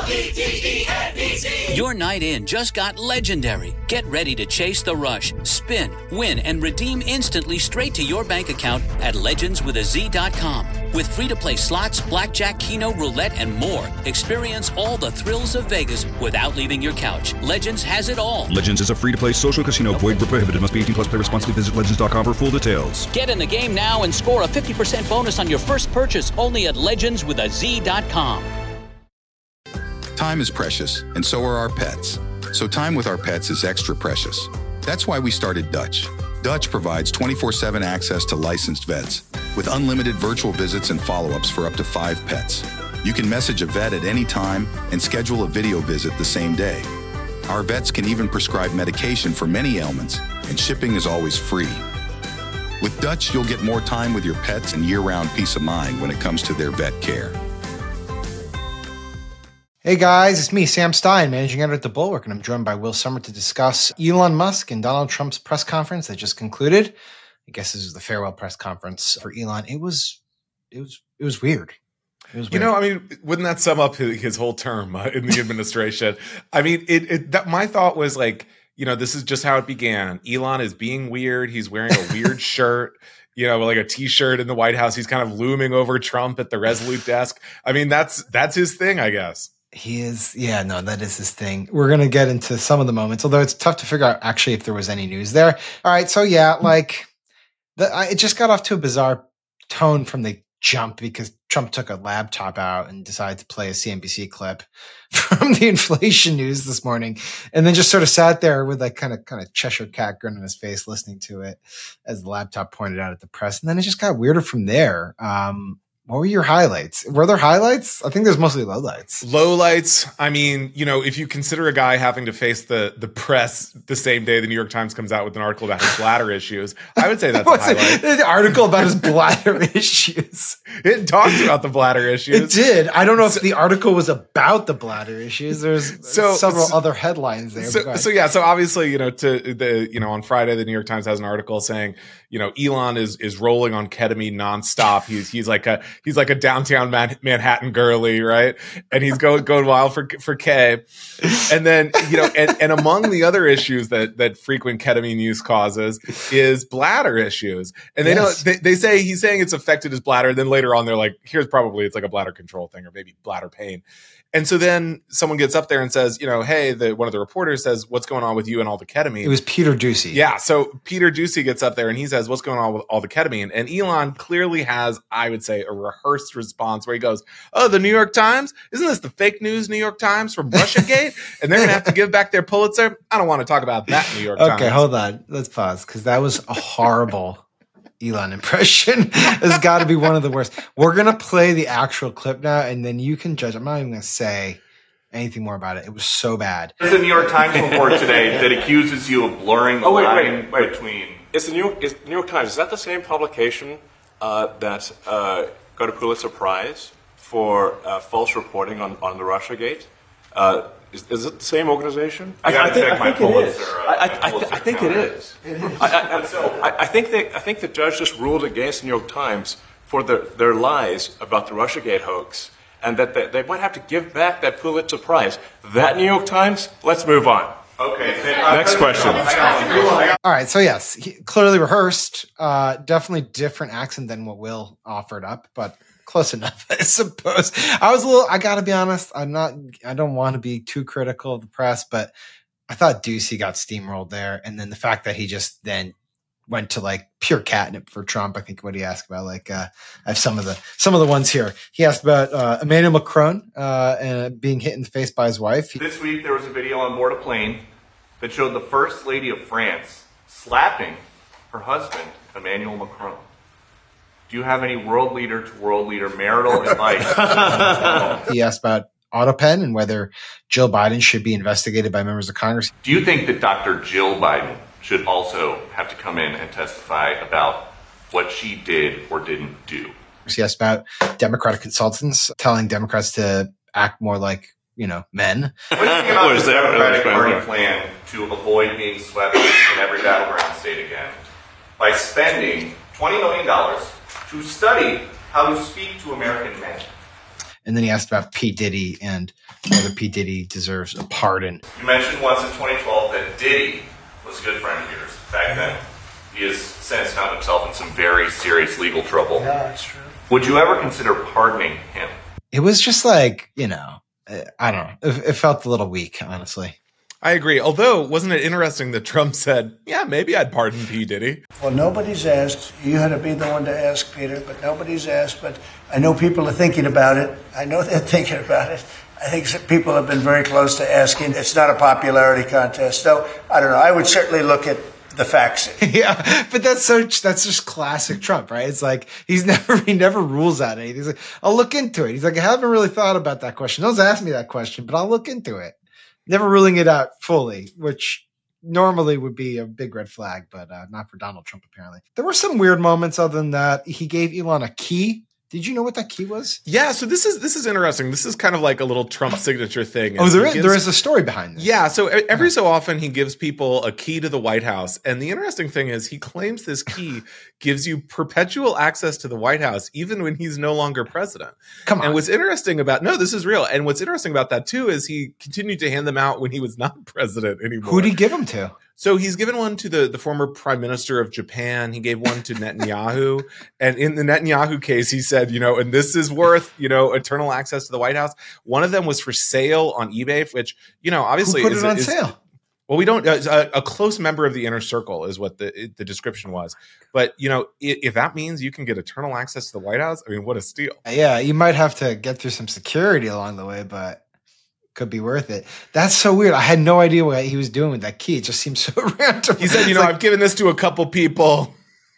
L-E-G-E-N-E-Z. Your night in just got legendary. Get ready to chase the rush, spin, win, and redeem instantly straight to your bank account at legendswithaz.com. With free-to-play slots, blackjack, keno, roulette, and more, experience all the thrills of Vegas without leaving your couch. Legends has it all. Legends is a free-to-play social casino. Void where prohibited. Must be 18 plus. Play responsibly. Visit legends.com for full details. Get in the game now and score a 50% bonus on your first purchase only at legendswithaz.com. Time is precious, and so are our pets. So time with our pets is extra precious. That's why we started Dutch. Dutch provides 24/7 access to licensed vets with unlimited virtual visits and follow-ups for up to 5 pets. You can message a vet at any time and schedule a video visit the same day. Our vets can even prescribe medication for many ailments, and shipping is always free. With Dutch, you'll get more time with your pets and year-round peace of mind when it comes to their vet care. Hey guys, it's me, Sam Stein, managing editor at The Bulwark, and I'm joined by Will Sommer to discuss Elon Musk and Donald Trump's press conference that just concluded. I guess this is the farewell press conference for Elon. It was weird. It was weird. You know, I mean, wouldn't that sum up his whole term in the administration? I mean, my thought was like, you know, this is just how it began. Elon is being weird. He's wearing a weird shirt. You know, like a T-shirt in the White House. He's kind of looming over Trump at the Resolute desk. I mean, that's his thing, I guess. He is, that is his thing. We're going to get into some of the moments, although it's tough to figure out actually if there was any news there. All right, so it just got off to a bizarre tone from the jump because Trump took a laptop out and decided to play a CNBC clip from the inflation news this morning, and then just sort of sat there with like kind of Cheshire cat grin on his face, listening to it as the laptop pointed out at the press, and then it just got weirder from there. What were your highlights? Were there highlights? I think there's mostly lowlights. Lowlights. I mean, you know, if you consider a guy having to face the press the same day the New York Times comes out with an article about his bladder issues, I would say that's a highlight. The article about his bladder issues. It talked about the bladder issues. It did. I don't know if the article was about the bladder issues. There's several other headlines there. So obviously, you know, on Friday, the New York Times has an article saying, you know, Elon is rolling on ketamine nonstop. He's like a downtown Manhattan girly, right? And he's going wild for K. And then, you know, and among the other issues that frequent ketamine use causes is bladder issues. And they say he's saying it's affected his bladder. And then later on, they're like, it's like a bladder control thing or maybe bladder pain. And so then someone gets up there and says, you know, hey, one of the reporters says, what's going on with you and all the ketamine? It was Peter Doocy. Yeah. So Peter Doocy gets up there and he says, what's going on with all the ketamine? And Elon clearly has, I would say, a rehearsed response where he goes, oh, the New York Times? Isn't this the fake news New York Times from Russiagate? And they're going to have to give back their Pulitzer? I don't want to talk about that New York Times. Okay, hold on. Let's pause because that was a horrible Elon impression. Has got to be one of the worst. We're going to play the actual clip now, and then you can judge. I'm not even going to say anything more about it. It was so bad. There's a New York Times report today that accuses you of blurring the line between... It's the New York Times. Is that the same publication that got a Pulitzer Prize for false reporting on the Russiagate? Is it the same organization? I think it is. I think the judge just ruled against the New York Times for their lies about the Russiagate hoax, and that they might have to give back that Pulitzer Prize. That New York Times. Let's move on. Okay. Next question. All right. So yes, he clearly rehearsed. Definitely different accent than what Will offered up, but close enough, I suppose. I gotta be honest, I don't want to be too critical of the press, but I thought Doocy got steamrolled there. And then the fact that he just then went to like pure catnip for Trump. I think what he asked about, like, I have some of the ones here. He asked about Emmanuel Macron and being hit in the face by his wife. This week there was a video on board a plane that showed the First Lady of France slapping her husband, Emmanuel Macron. Do you have any world leader to world leader marital advice? He asked about AutoPen and whether Jill Biden should be investigated by members of Congress. Do you think that Dr. Jill Biden should also have to come in and testify about what she did or didn't do? He asked about Democratic consultants telling Democrats to act more like, men. What do you think about the Democratic Party plan to avoid being swept in every battleground state again by spending $20 million to study how to speak to American men? And then he asked about P. Diddy and whether P. Diddy deserves a pardon. You mentioned once in 2012 that Diddy was a good friend of yours back then. He has since found himself in some very serious legal trouble. Yeah, that's true. Would you ever consider pardoning him? It was just like, I don't know. It felt a little weak, honestly. I agree. Although, wasn't it interesting that Trump said, yeah, maybe I'd pardon P. Diddy? Well, nobody's asked. You had to be the one to ask, Peter, but nobody's asked. But I know people are thinking about it. I know they're thinking about it. I think people have been very close to asking. It's not a popularity contest. So, I don't know. I would certainly look at the facts. Yeah, but that's just classic Trump, right? It's like he never rules out anything. He's like, I'll look into it. He's like, I haven't really thought about that question. No one's asked me that question, but I'll look into it. Never ruling it out fully, which normally would be a big red flag, but not for Donald Trump, apparently. There were some weird moments other than that. He gave Elon a key. Did you know what that key was? Yeah, so this is interesting. This is kind of like a little Trump signature thing. Oh, there is a story behind this. Yeah, so every so often he gives people a key to the White House. And the interesting thing is he claims this key gives you perpetual access to the White House, even when he's no longer president. Come on. And what's interesting about, no, this is real. And what's interesting about that too is he continued to hand them out when he was not president anymore. Who'd he give them to? So he's given one to the former prime minister of Japan. He gave one to Netanyahu. And in the Netanyahu case, he said, and this is worth, eternal access to the White House. One of them was for sale on eBay, which, obviously Who put it on sale? Well, we don't, a close member of the inner circle is what the description was. But, if that means you can get eternal access to the White House, I mean, what a steal. Yeah, you might have to get through some security along the way, but could be worth it. That's so weird. I had no idea what he was doing with that key. It just seems so random. He said, I've given this to a couple people.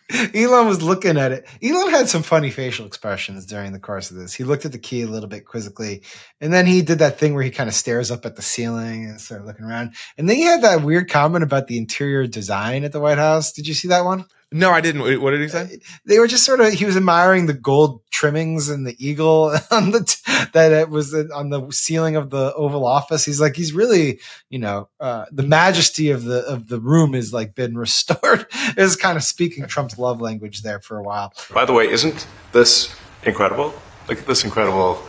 Elon was looking at it. Elon had some funny facial expressions during the course of this. He looked at the key a little bit quizzically, and then he did that thing where he kind of stares up at the ceiling and started looking around. And then he had that weird comment about the interior design at the White House. Did you see that one? No, I didn't. What did he say? They were just he was admiring the gold trimmings and the eagle on that it was on the ceiling of the Oval Office. He's like, he's really, the majesty of the room is like been restored. It was kind of speaking Trump's love language there for a while. By the way, isn't this incredible? Look at this incredible,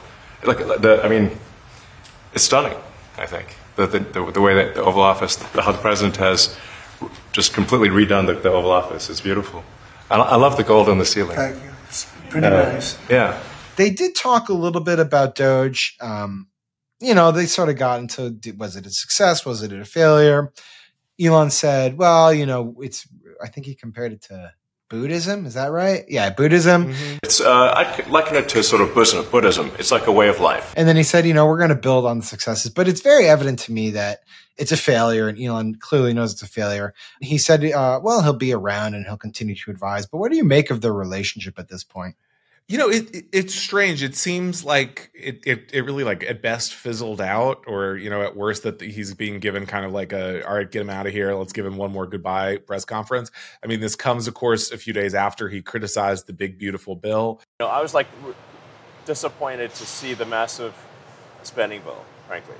it's stunning, I think. The way that the Oval Office, how the president has just completely redone the Oval Office. It's beautiful. I love the gold on the ceiling. Thank you. It's pretty nice. Yeah. They did talk a little bit about Doge. They sort of got into, was it a success? Was it a failure? Elon said, well, I think he compared it to Buddhism. Is that right? Yeah, Buddhism. Mm-hmm. It's I'd liken it to sort of Buddhism. It's like a way of life. And then he said, we're going to build on the successes. But it's very evident to me that it's a failure, and Elon clearly knows it's a failure. He said, he'll be around and he'll continue to advise. But what do you make of their relationship at this point? It's strange. It seems like it really, like, at best fizzled out, or, at worst that he's being given kind of like all right, get him out of here. Let's give him one more goodbye press conference. I mean, this comes, of course, a few days after he criticized the big, beautiful bill. I was disappointed to see the massive spending bill, frankly,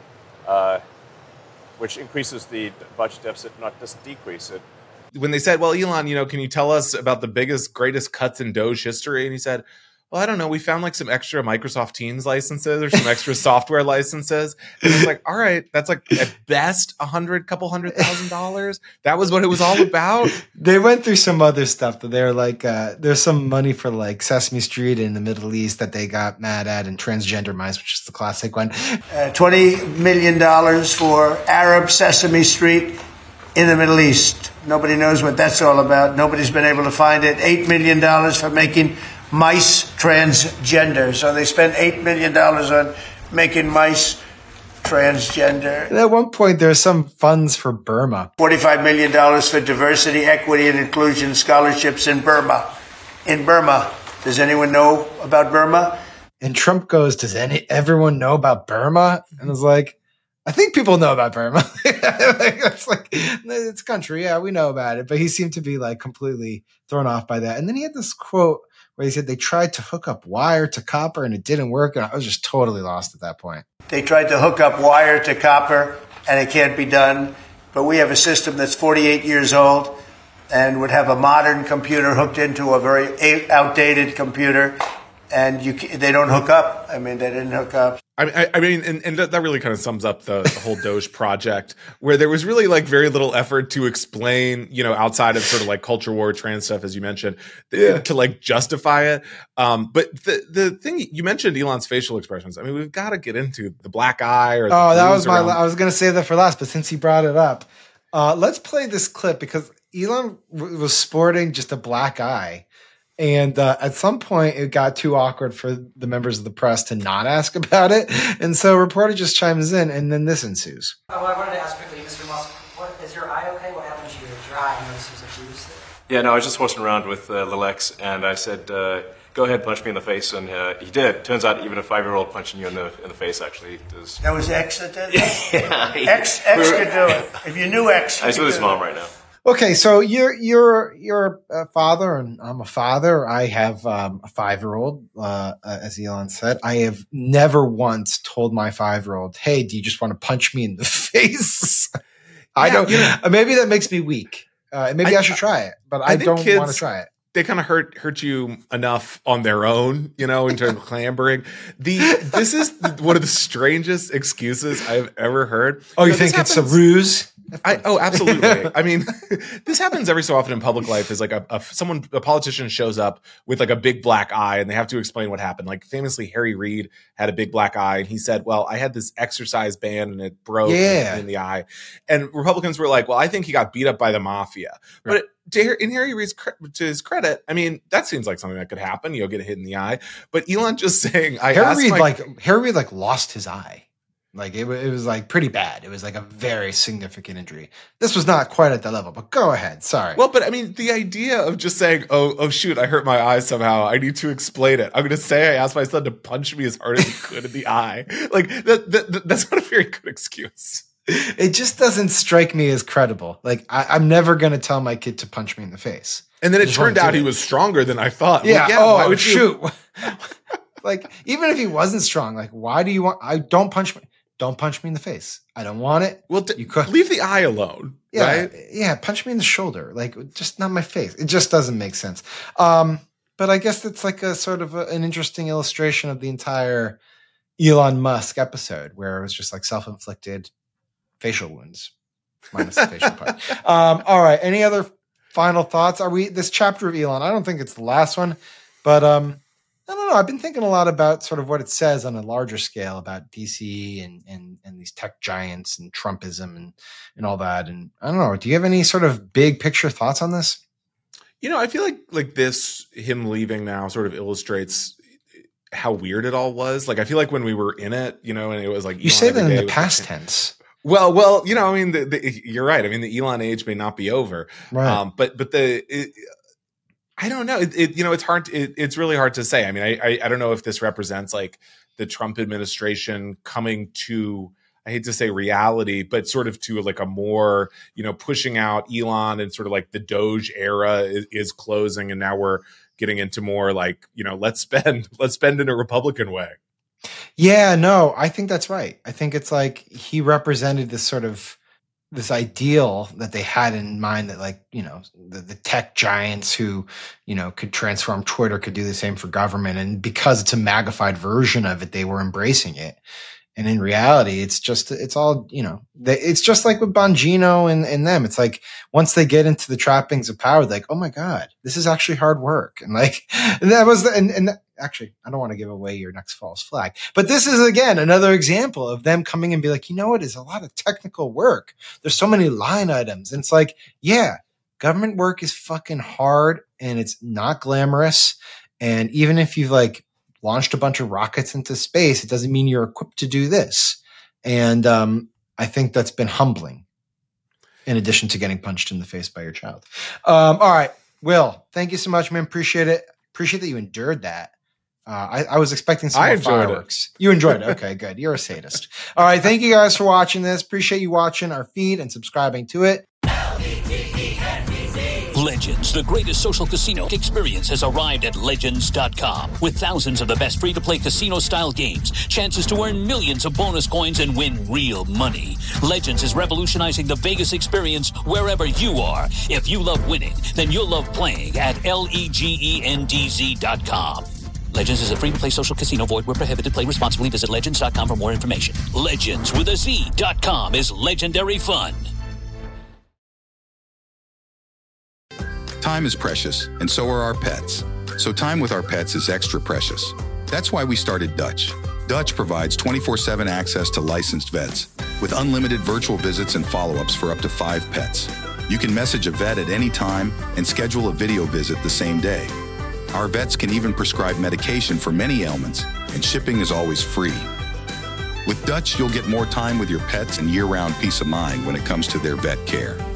which increases the budget deficit, not just decrease it. When they said, well, Elon, can you tell us about the greatest cuts in Doge history? And he said, well, I don't know. We found like some extra Microsoft Teams licenses or some extra software licenses. And it's like, all right, that's like at best couple $100,000. That was what it was all about. They went through some other stuff that they're like, there's some money for like Sesame Street in the Middle East that they got mad at, and transgender mice, which is the classic one. $20 million for Arab Sesame Street in the Middle East. Nobody knows what that's all about. Nobody's been able to find it. $8 million for making mice transgender. So they spent $8 million on making mice transgender. And at one point, there's some funds for Burma. $45 million for diversity, equity, and inclusion scholarships in Burma. In Burma. Does anyone know about Burma? And Trump goes, does everyone know about Burma? And it's like, I think people know about Burma. It's like, it's a country. Yeah, we know about it. But he seemed to be like completely thrown off by that. And then he had this quote where he said they tried to hook up wire to copper and it didn't work. And I was just totally lost at that point. They tried to hook up wire to copper and it can't be done. But we have a system that's 48 years old and would have a modern computer hooked into a very outdated computer. and they don't hook up. I mean, they didn't hook up. I mean, and that really kind of sums up the whole Doge project, where there was really like very little effort to explain, you know, outside of sort of like culture war, trans stuff, as you mentioned, to like justify it. But the thing you mentioned, Elon's facial expressions. I mean, we've got to get into the black eye. Or that was I was going to save that for last, but since he brought it up, let's play this clip because Elon was sporting just a black eye. And at some point, it got too awkward for the members of the press to not ask about it. And so a reporter just chimes in, and then this ensues. I wanted to ask quickly, Mr. Musk, is your eye okay? What happened to your eye? I noticed there's a bruise there. Yeah, no, I was just horsing around with Lil X, and I said, go ahead, punch me in the face, and he did. Turns out even a 5-year-old punching you in the face actually does. That was X that did it? Yeah. X could do it. If you knew X, I'm with his mom right now. Okay, so you're a father, and I'm a father. I have a 5-year-old, as Elon said. I have never once told my 5-year-old, "Hey, do you just want to punch me in the face?" I don't. Maybe that makes me weak. Maybe I should try it, but I don't want to try it. They kind of hurt you enough on their own, you know, in terms of clambering. This is one of the strangest excuses I've ever heard. Oh, you think it's a ruse? Absolutely. I mean, this happens every so often in public life. Is like a politician shows up with like a big black eye, and they have to explain what happened. Like famously, Harry Reid had a big black eye, and he said, "Well, I had this exercise band, and it broke in the eye." And Republicans were like, "Well, I think he got beat up by the mafia." Right. But in Harry Reid's to his credit, I mean, that seems like something that could happen. You'll get a hit in the eye. But Elon just saying, Harry Reid lost his eye. Like it was like pretty bad. It was like a very significant injury. This was not quite at that level, but go ahead. Sorry. Well, but I mean, the idea of just saying, oh shoot, I hurt my eye somehow. I need to explain it. I'm going to say I asked my son to punch me as hard as he could in the eye. Like that's not a very good excuse. It just doesn't strike me as credible. Like I'm never going to tell my kid to punch me in the face. And then it turned out he was stronger than I thought. Yeah. Why would shoot. Like even if he wasn't strong, like why do you want? Don't punch me in the face. I don't want it. Well, you could leave the eye alone. Yeah, right? Yeah. Punch me in the shoulder, like just not my face. It just doesn't make sense. But I guess it's like a sort of an interesting illustration of the entire Elon Musk episode, where it was just like self-inflicted facial wounds, minus the facial part. All right. Any other final thoughts? This chapter of Elon? I don't think it's the last one, but I don't know. I've been thinking a lot about sort of what it says on a larger scale about DC and these tech giants and Trumpism and all that. And I don't know. Do you have any sort of big picture thoughts on this? You know, I feel like him leaving now sort of illustrates how weird it all was. Like, I feel like when we were in it, you know, and it was like, you say that in the past tense. Well, you know, I mean, you're right. I mean, the Elon age may not be over, right. But I don't know. You know, it's hard. It's really hard to say. I mean, I don't know if this represents like the Trump administration coming to, I hate to say reality, but sort of to like a more, you know, pushing out Elon and sort of like the Doge era is closing. And now we're getting into more like, you know, let's spend in a Republican way. Yeah, no, I think that's right. I think it's like he represented this sort of this ideal that they had in mind that, like, you know, the tech giants who, you know, could transform Twitter could do the same for government. And because it's a magnified version of it, they were embracing it. And in reality, it's all, you know, it's just like with Bongino and them. It's like once they get into the trappings of power, like, oh my God, this is actually hard work. And like, and that was, actually, I don't want to give away your next false flag, but this is again another example of them coming and be like, you know what, it's a lot of technical work. There's so many line items. And it's like, yeah, government work is fucking hard and it's not glamorous. And even if you've like launched a bunch of rockets into space, it doesn't mean you're equipped to do this. And I think that's been humbling, in addition to getting punched in the face by your child. All right, Will, thank you so much, man. Appreciate it. Appreciate that you endured that. I was expecting some more fireworks. You enjoyed it. Okay, good. You're a sadist. All right, thank you guys for watching this. Appreciate you watching our feed and subscribing to it. Legends, the greatest social casino experience, has arrived at Legends.com. With thousands of the best free-to-play casino-style games, chances to earn millions of bonus coins and win real money. Legends is revolutionizing the Vegas experience wherever you are. If you love winning, then you'll love playing at LEGENDZ.com. Legends is a free-to-play social casino. Void where prohibited. Play responsibly. Visit Legends.com for more information. Legends with a Z.com is legendary fun. Time is precious, and so are our pets. So time with our pets is extra precious. That's why we started Dutch. Dutch provides 24/7 access to licensed vets with unlimited virtual visits and follow-ups for up to 5 pets. You can message a vet at any time and schedule a video visit the same day. Our vets can even prescribe medication for many ailments, and shipping is always free. With Dutch, you'll get more time with your pets and year-round peace of mind when it comes to their vet care.